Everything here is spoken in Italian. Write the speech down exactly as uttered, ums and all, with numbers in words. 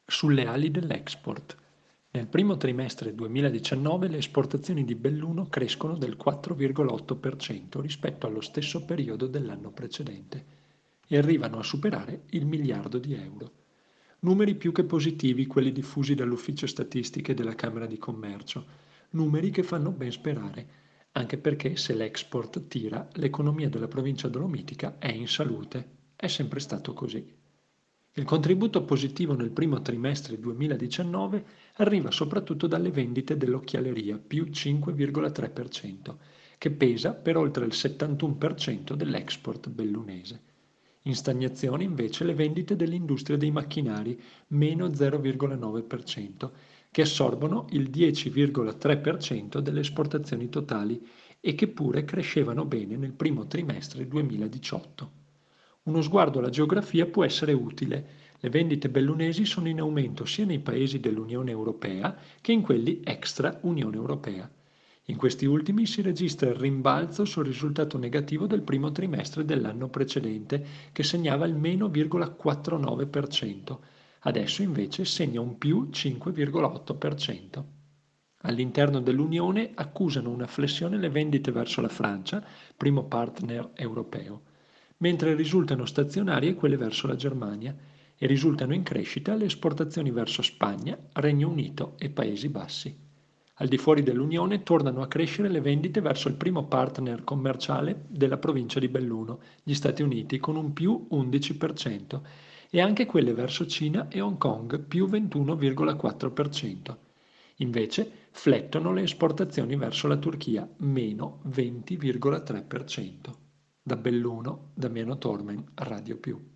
Sulle ali dell'export. Nel primo trimestre duemiladiciannove le esportazioni di Belluno crescono del quattro virgola otto per cento rispetto allo stesso periodo dell'anno precedente e arrivano a superare il miliardo di euro. Numeri più che positivi quelli diffusi dall'Ufficio Statistiche della Camera di Commercio, numeri che fanno ben sperare, anche perché se l'export tira, l'economia della provincia dolomitica è in salute. È sempre stato così. Il contributo positivo nel primo trimestre duemiladiciannove arriva soprattutto dalle vendite dell'occhialeria, più cinque virgola tre per cento, che pesa per oltre il settantuno per cento dell'export bellunese. In stagnazione invece le vendite dell'industria dei macchinari, meno zero virgola nove per cento, che assorbono il dieci virgola tre per cento delle esportazioni totali e che pure crescevano bene nel primo trimestre duemiladiciotto. Uno sguardo alla geografia può essere utile. Le vendite bellunesi sono in aumento sia nei paesi dell'Unione Europea che in quelli extra Unione Europea. In questi ultimi si registra il rimbalzo sul risultato negativo del primo trimestre dell'anno precedente, che segnava il meno zero virgola quarantanove per cento. Adesso invece segna un più cinque virgola otto per cento. All'interno dell'Unione accusano una flessione le vendite verso la Francia, primo partner europeo, mentre risultano stazionarie quelle verso la Germania e risultano in crescita le esportazioni verso Spagna, Regno Unito e Paesi Bassi. Al di fuori dell'Unione tornano a crescere le vendite verso il primo partner commerciale della provincia di Belluno, gli Stati Uniti, con un più undici per cento, e anche quelle verso Cina e Hong Kong, più ventuno virgola quattro per cento. Invece flettono le esportazioni verso la Turchia, meno venti virgola tre per cento. Da Belluno, Damiano Tormen, Radio Più.